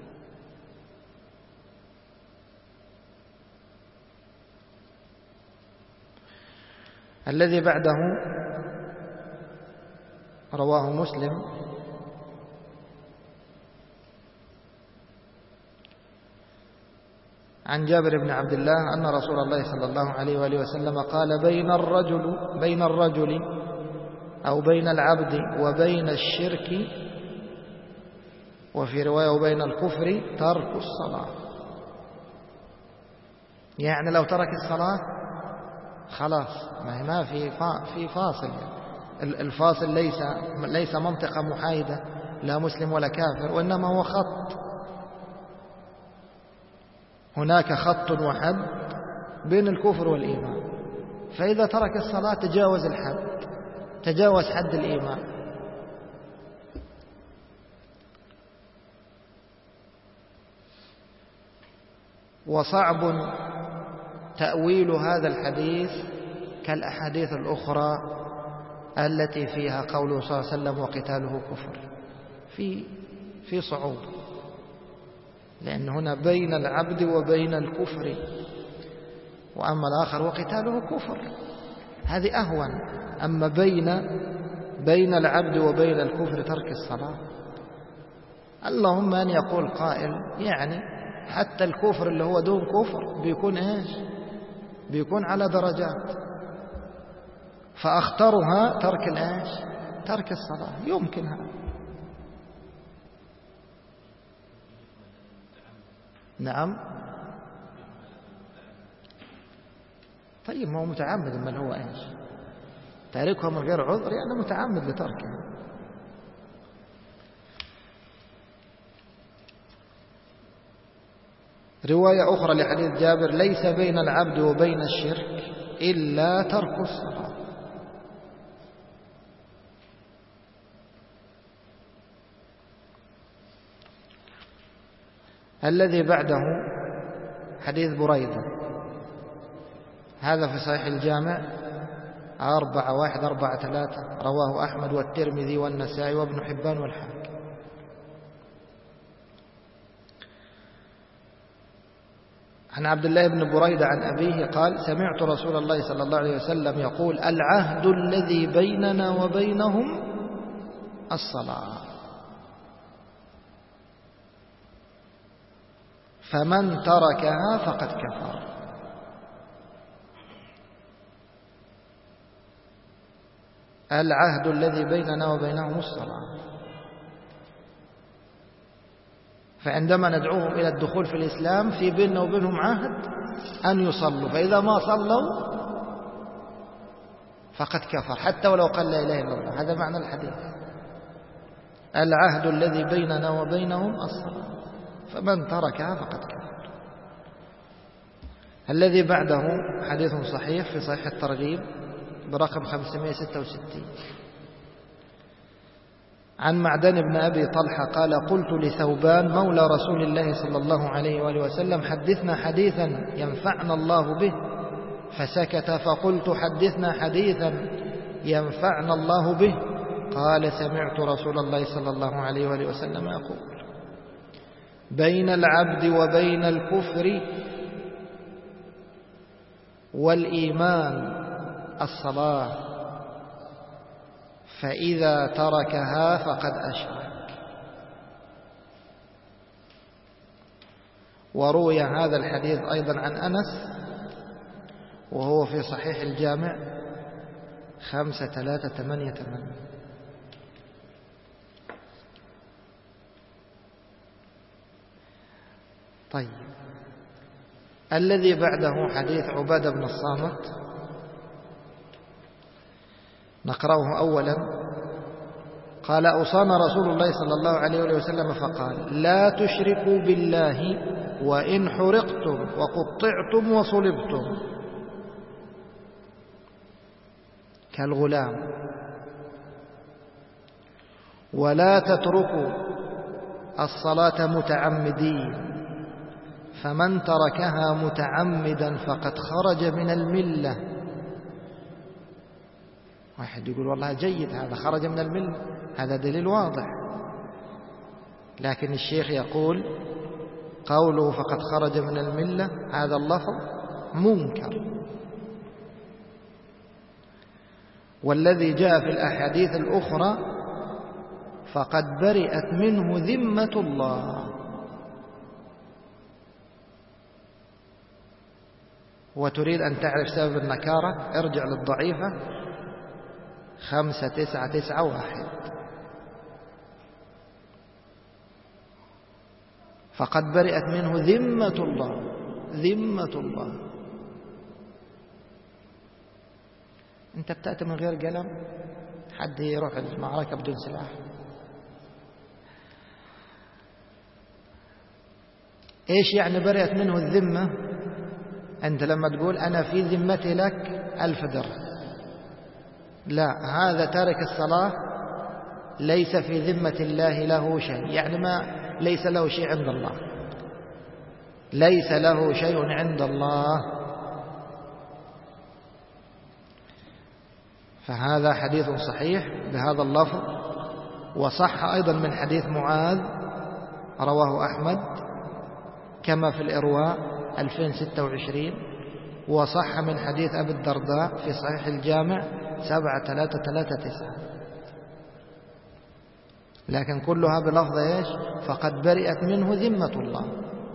الذي بعده رواه مسلم عن جابر بن عبد الله أن رسول الله صلى الله عليه وآله وسلم قال: بين الرجل بين الرجل أو بين العبد وبين الشرك، وفي رواية وبين الكفر، ترك الصلاة. يعني لو ترك الصلاة خلاص، ما في في فاصل. الفاصل ليس ليس منطقة محايدة، لا مسلم ولا كافر، وإنما هو خط. هناك خط وحد بين الكفر والإيمان، فإذا ترك الصلاة تجاوز الحد، تجاوز حد الإيمان. وصعب تأويل هذا الحديث كالأحاديث الأخرى التي فيها قوله صلى الله عليه وسلم: وقتاله كفر. في في صعوبة، لأن هنا بين العبد وبين الكفر، وأما الآخر وقتاله كفر، هذه أهون. أما بين بين العبد وبين الكفر ترك الصلاة، اللهم أن يقول قائل يعني حتى الكفر اللي هو دون كفر بيكون إيش؟ بيكون على درجات، فأخطرها ترك الإيش؟ ترك الصلاة. يمكن هذا. نعم. طيب ما هو متعمد، من هو إيش؟ تاركها من غير عذر يعني متعمد لتركه. رواية أخرى لحديث جابر: ليس بين العبد وبين الشرك إلا ترك الصلاة. الذي بعده حديث بريدة، هذا في صحيح الجامع أربعة واحد أربعة ثلاثة، رواه أحمد والترمذي والنسائي وابن حبان والحاكم. عن عبد الله بن بريدة عن أبيه قال: سمعت رسول الله صلى الله عليه وسلم يقول: العهد الذي بيننا وبينهم الصلاة، فمن تركها فقد كفر. العهد الذي بيننا وبينهم الصلاة، فعندما ندعوهم إلى الدخول في الإسلام في بيننا وبينهم عهد أن يصلوا، فإذا ما صلوا فقد كفر حتى ولو قال لا إله إلا الله. هذا معنى الحديث: العهد الذي بيننا وبينهم الصلاة، فمن تركها فقد كفر. الذي بعده حديث صحيح في صحيح الترغيب برقم خمسمائة وستة وستين، عن معدن بن أبي طلحة قال: قلت لثوبان مولى رسول الله صلى الله عليه وآله وسلم: حدثنا حديثا ينفعنا الله به، فسكت، فقلت: حدثنا حديثا ينفعنا الله به. قال: سمعت رسول الله صلى الله عليه وآله وسلم يقول: بين العبد وبين الكفر والإيمان الصلاة، فإذا تركها فقد أشرك. وروي هذا الحديث أيضا عن أنس، وهو في صحيح الجامع خمسة ثلاثة ثمانية ثمانية. طيب، الذي بعده حديث عبادة بن الصامت، نقرأه أولا. قال: أوصانا رسول الله صلى الله عليه وسلم فقال: لا تشركوا بالله وإن حرقتم وقطعتم وصلبتم كالغلام، ولا تتركوا الصلاة متعمدين، فمن تركها متعمدا فقد خرج من الملة. واحد يقول والله جيد هذا خرج من الملة، هذا دليل واضح، لكن الشيخ يقول قوله فقد خرج من الملة هذا اللفظ منكر، والذي جاء في الأحاديث الأخرى فقد برئت منه ذمة الله. وتريد أن تعرف سبب النكارة؟ ارجع للضعيفة خمسة تسعة تسعة واحد. فقد برئت منه ذمة الله، ذمة الله. أنت بتأتي من غير قلم، حد يروح المعركة بدون سلاح. إيش يعني برئت منه الذمة؟ أنت لما تقول أنا في ذمتي لك ألف درهم، لا، هذا تارك الصلاة ليس في ذمة الله له شيء، يعني ما ليس له شيء عند الله، ليس له شيء عند الله. فهذا حديث صحيح بهذا اللفظ. وصح أيضا من حديث معاذ رواه أحمد كما في الإرواء ألفين وستة وعشرين، وصح من حديث أبي الدرداء في صحيح الجامع سبعة ثلاثة ثلاثة تسعة، لكن كلها بلفظ إيش؟ فقد برئت منه ذمة الله.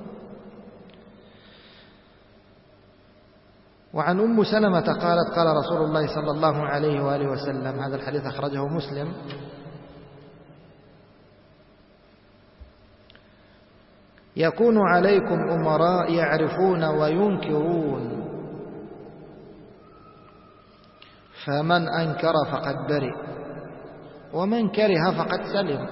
وعن أم سلمة قالت قال رسول الله صلى الله عليه وآله وسلم، هذا الحديث أخرجه مسلم، يكون عليكم أمراء يعرفون وينكرون، فمن أنكر فقد برئ، ومن كره فقد سلم.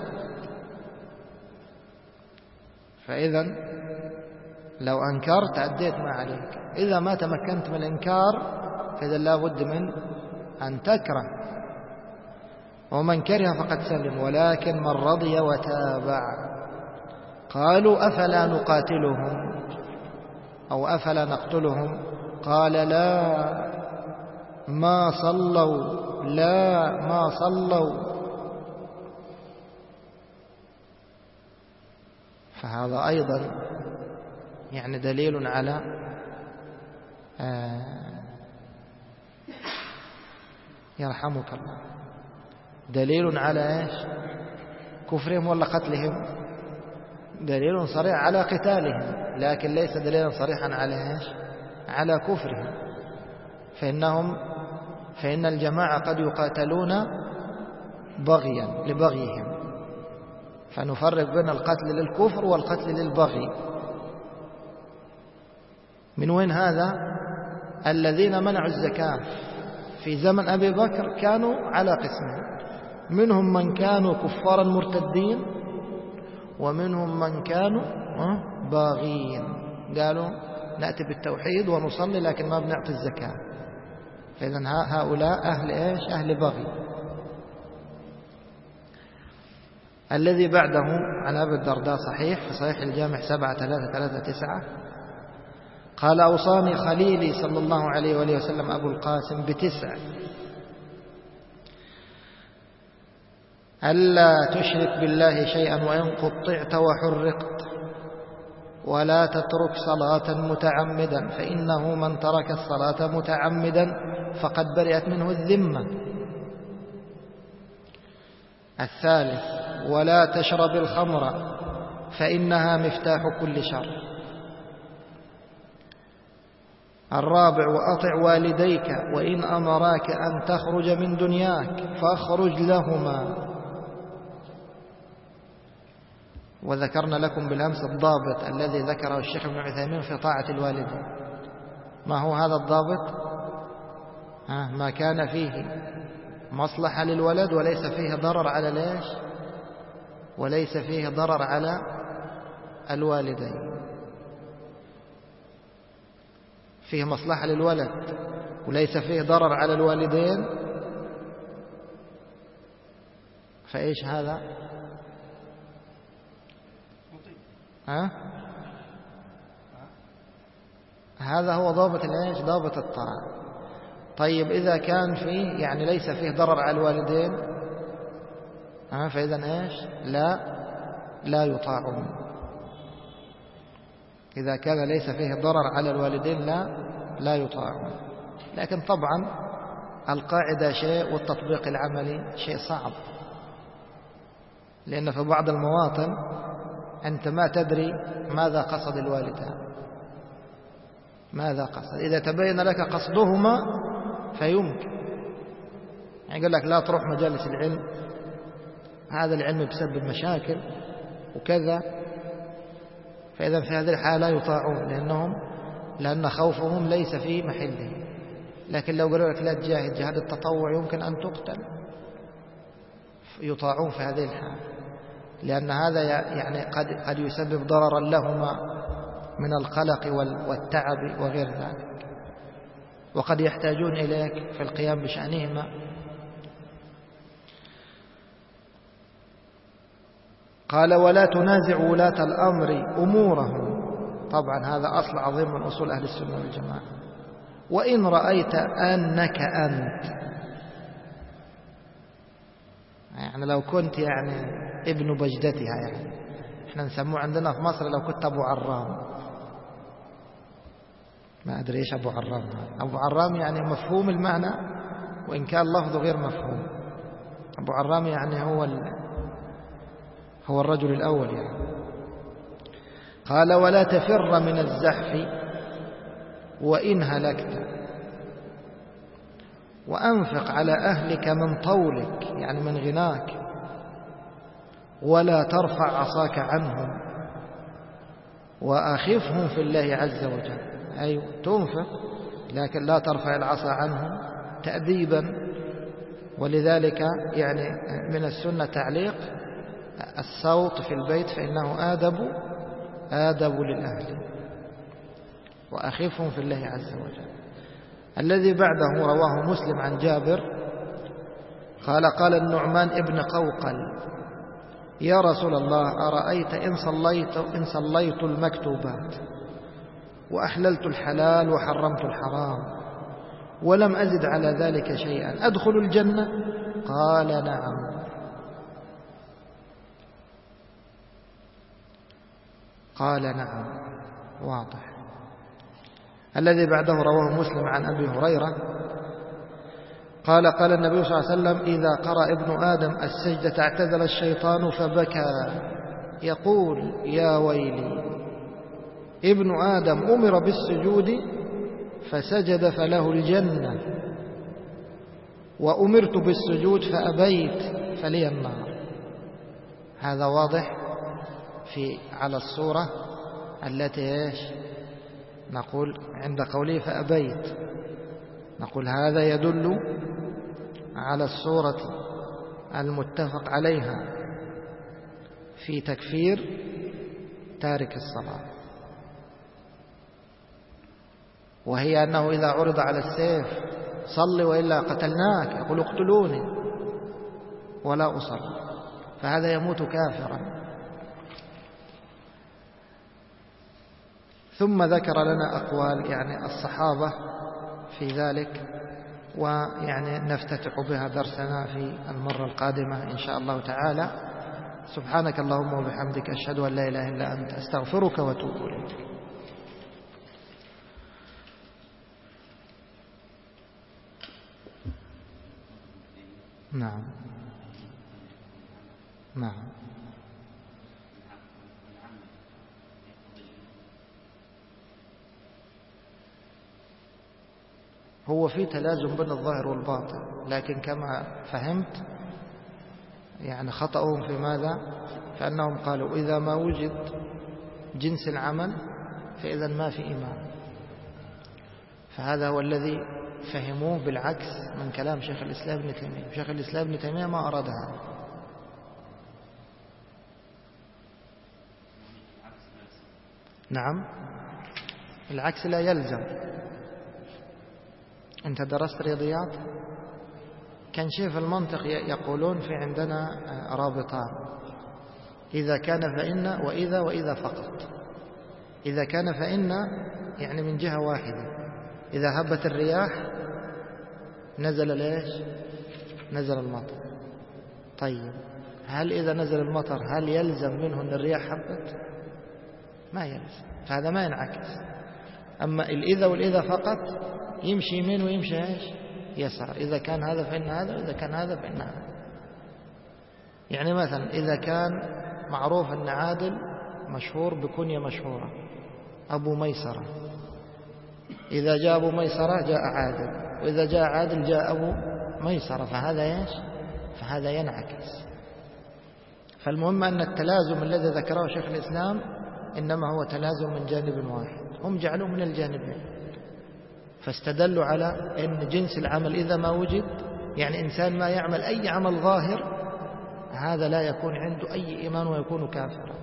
فإذا لو أنكرت أديت ما عليك، إذا ما تمكنت من الإنكار فإذا لا بد من أن تكره. ومن كره فقد سلم، ولكن من رضي وتابع. قالوا أفلا نقاتلهم أو أفلا نقتلهم؟ قال لا ما صلوا، لا ما صلوا. فهذا أيضا يعني دليل على آه يرحمك الله، دليل على إيش؟ كفرهم ولا قتلهم؟ دليل صريح على قتالهم، لكن ليس دليلا صريحا على إيش؟ على كفرهم. فإنهم فإن الجماعة قد يقاتلون بغيا لبغيهم، فنفرق بين القتل للكفر والقتل للبغي. من وين هذا؟ الذين منعوا الزكاة في زمن أبي بكر كانوا على قسمين، منهم من كانوا كفارا مرتدين، ومنهم من كانوا باغين، قالوا نأتي بالتوحيد ونصلي لكن ما بنعطي الزكاة. فإذن هؤلاء أهل إيش؟ أهل بغي. الذي بعده عن أبي الدرداء صحيح في صحيح الجامع سبعة ثلاثة ثلاثة تسعة، قال أوصاني خليلي صلى الله عليه وآله وسلم أبو القاسم بتسع: ألا تشرك بالله شيئا وإن قطعت وحرقت، ولا تترك صلاة متعمدا، فإنه من ترك الصلاة متعمدا فقد برئت منه الذمة. الثالث: ولا تشرب الخمر فإنها مفتاح كل شر. الرابع: وأطع والديك وإن أمراك أن تخرج من دنياك فاخرج لهما. وذكرنا لكم بالأمس الضابط الذي ذكره الشيخ ابن عثيمين في طاعة الوالدين. ما هو هذا الضابط؟ ها ما كان فيه مصلحة للولد وليس فيه ضرر على ليش وليس فيه ضرر على الوالدين. فيه مصلحة للولد وليس فيه ضرر على الوالدين، فإيش هذا؟ ها؟ هذا هو ضابط الإيش؟ ضابط الطاعة. طيب إذا كان فيه يعني ليس فيه ضرر على الوالدين فإذا إيش؟ لا لا يطاعون. إذا كان ليس فيه ضرر على الوالدين لا لا يطاعون. لكن طبعا القاعدة شيء والتطبيق العملي شيء صعب، لأن في بعض المواطن أنت ما تدري ماذا قصد الوالدان، ماذا قصد. إذا تبين لك قصدهما فيمكن، يعني يقول لك لا تروح مجالس العلم، هذا العلم بسبب مشاكل وكذا، فإذا في هذه الحالة لا يطاعون لأنهم لأن خوفهم ليس في محله. لكن لو قالوا لك لا تجاهد جهاد التطوع يمكن أن تقتل، يطاعون في هذه الحالة، لأن هذا يعني قد قد يسبب ضررا لهما من القلق والتعب وغير ذلك، وقد يحتاجون إليك في القيام بشأنهما. قال ولا تنازع ولاة الأمر أمورهم. طبعا هذا أصل عظيم من أصول أهل السنة والجماعة. وإن رأيت أنك أنت، يعني لو كنت يعني ابن بجدتها، يعني احنا نسموه عندنا في مصر لو كنت أبو عرام، ما أدري إيش أبو عرام. أبو عرام يعني مفهوم المعنى وإن كان لفظه غير مفهوم. أبو عرام يعني هو هو الرجل الأول يعني. قال ولا تفر من الزحف وإن هلكت، وأنفق على أهلك من طولك يعني من غناك، ولا ترفع عصاك عنهم، وأخفهم في الله عز وجل. أيوة تنفق لكن لا ترفع العصا عنهم تأديبا. ولذلك يعني من السنة تعليق الصوت في البيت فإنه آدب آدب للأهل، وأخفهم في الله عز وجل. الذي بعده رواه مسلم عن جابر قال قال النعمان ابن قوقل يا رسول الله أرأيت إن صليت, إن صليت المكتوبات وأحللت الحلال وحرمت الحرام ولم أزد على ذلك شيئا أدخل الجنة؟ قال نعم. قال نعم، واضح. الذي بعده رواه مسلم عن أبي هريرة قال قال النبي صلى الله عليه وسلم إذا قرأ ابن آدم السجدة اعتزل الشيطان فبكى يقول يا ويلي، ابن آدم أمر بالسجود فسجد فله الجنة، وأمرت بالسجود فأبيت فلي النار. هذا واضح في على الصورة التي إيش نقول عند قوله فأبيت، نقول هذا يدل على الصورة المتفق عليها في تكفير تارك الصلاة، وهي أنه إذا عرض على السيف صل وإلا قتلناك يقول اقتلوني ولا أصلي، فهذا يموت كافرا. ثم ذكر لنا أقوال يعني الصحابة في ذلك، ويعني نفتتح بها درسنا في المرة القادمة إن شاء الله تعالى. سبحانك اللهم وبحمدك أشهد أن لا إله إلا أنت أستغفرك وأتوب إليك. نعم نعم هو في تلازم بين الظاهر والباطن، لكن كما فهمت يعني خطأهم في ماذا؟ فأنهم قالوا إذا ما وجد جنس العمل فإذا ما في إيمان، فهذا هو الذي فهموه بالعكس من كلام شيخ الإسلام ابن تيمية. شيخ الإسلام ابن تيمية ما أراد هذا. نعم العكس لا يلزم. أنت درست رياضيات؟ كان شيء المنطق يقولون في عندنا رابطان، إذا كان فإن، وإذا وإذا فقط. إذا كان فإن يعني من جهة واحدة، إذا هبت الرياح نزل ليش؟ نزل المطر. طيب هل إذا نزل المطر هل يلزم منه أن الرياح هبت؟ ما يلزم، فهذا ما ينعكس. أما الإذا والإذا فقط يمشي يمين ويمشي إيش؟ يسار. إذا كان هذا فإن هذا، وإذا كان هذا فإن هذا. يعني مثلا إذا كان معروف أن عادل مشهور بكنية مشهورة أبو ميسرة، إذا جاء أبو ميسرة جاء عادل، وإذا جاء عادل جاء أبو ميسرة، فهذا إيش؟ فهذا ينعكس. فالمهم أن التلازم الذي ذكره شيخ الإسلام إنما هو تلازم من جانب واحد، هم جعلوه من الجانبين، فاستدلوا على أن جنس العمل إذا ما وجد، يعني إنسان ما يعمل أي عمل ظاهر هذا لا يكون عنده أي إيمان ويكون كافرا.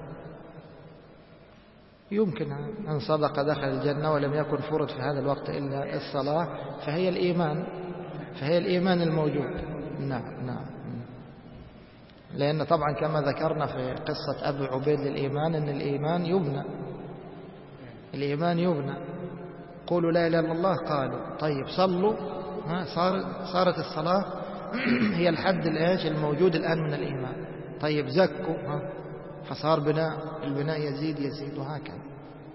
يمكن أن صدق دخل الجنة ولم يكن فرض في هذا الوقت إلا الصلاة، فهي الإيمان فهي الإيمان الموجود. نعم نعم. لأن طبعا كما ذكرنا في قصة أبي عبيد للإيمان أن الإيمان يبنى الإيمان يبنى قولوا لا إله إلا الله، قالوا طيب صلوا، ها صار صارت الصلاة هي الحد الإيش الموجود الآن من الإيمان. طيب زكوا، ها فصار بناء البناء يزيد يزيد وهكذا.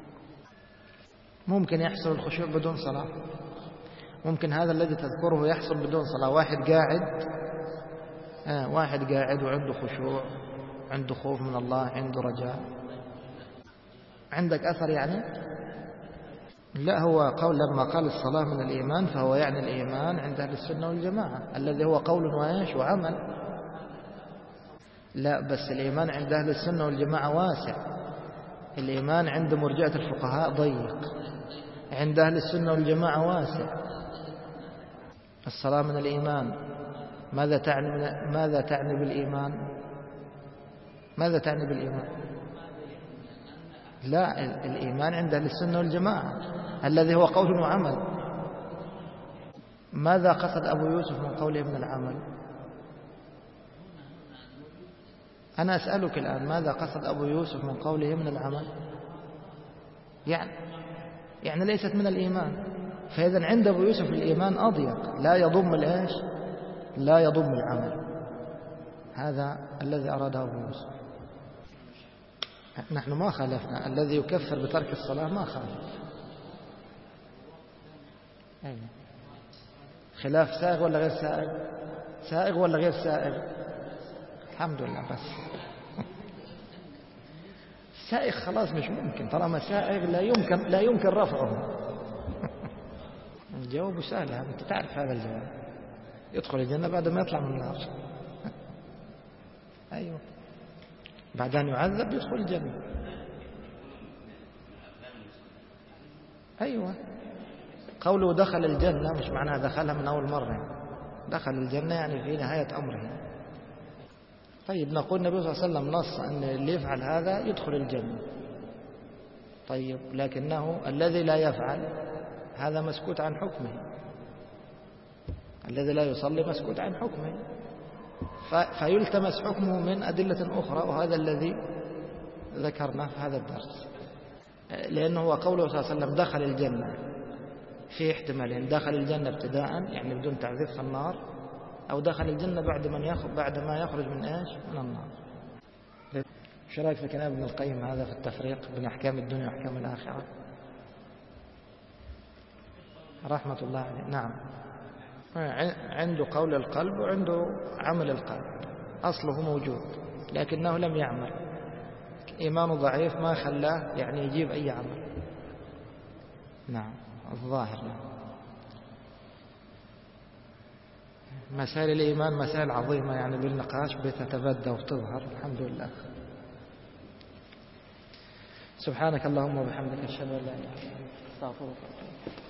ممكن يحصل الخشوع بدون صلاة، ممكن هذا الذي تذكره يحصل بدون صلاة. واحد قاعد آه واحد قاعد وعنده خشوع، عنده خوف من الله، عنده رجاء. عندك أثر يعني؟ لا، هو قول لما قال الصلاة من الإيمان فهو يعني الإيمان عند أهل السنة والجماعة الذي هو قول وإيش وعمل. لا، بس الإيمان عند أهل السنة والجماعة واسع، الإيمان عند مرجئة الفقهاء ضيق، عند أهل السنة والجماعة واسع. الصلاة من الإيمان، ماذا تعني ماذا تعني بالإيمان؟ ماذا تعني بالإيمان؟ لا، الإيمان عند أهل السنة والجماعة الذي هو قول وعمل. ماذا قصد أبو يوسف من قوله من العمل؟ أنا أسألك الآن ماذا قصد أبو يوسف من قوله من العمل؟ يعني يعني ليست من الإيمان. فإذا عند أبو يوسف الإيمان أضيق، لا يضم الإيش؟ لا يضم العمل. هذا الذي أراده أبو يوسف. نحن ما خالفنا، الذي يكفر بترك الصلاة ما خالف. أيوة. خلاف سائغ ولا غير سائغ؟ سائغ ولا غير سائغ؟ الحمد لله. بس سائغ خلاص مش ممكن، طالما سائغ لا يمكن لا يمكن رفعه. الجواب سهل، أنت تعرف هذا الجواب. يدخل الجنة بعد ما يطلع من النار. أيوة، بعد أن يعذب يدخل الجنة. أيوة، قوله دخل الجنة مش معناها دخلها من أول مرة، دخل الجنة يعني في نهاية أمره. طيب نقول النبي صلى الله عليه وسلم نص أن اللي يفعل هذا يدخل الجنة. طيب لكنه الذي لا يفعل هذا مسكوت عن حكمه، الذي لا يصلي مسكوت عن حكمه، فيلتمس حكمه من أدلة أخرى، وهذا الذي ذكرناه في هذا الدرس. لأنه هو قوله صلى الله عليه وسلم دخل الجنة في احتمالين: دخل الجنة ابتداء يعني بدون تعذيب في النار، أو دخل الجنة بعد من يخرج بعد ما يخرج من إيش؟ من النار. شو رأيك في كلام ابن القيم هذا في التفريق بين أحكام الدنيا وأحكام الآخرة رحمة الله عليه؟ نعم، عنده قول القلب وعنده عمل القلب، أصله موجود لكنه لم يعمل، إيمانه ضعيف ما خلاه يعني يجيب أي عمل. نعم الظاهر. مسائل الإيمان مسائل عظيمة، يعني بالنقاش بتتبدى وتظهر. الحمد لله. سبحانك اللهم وبحمدك أشهد أن لا إله إلا أنت أستغفرك.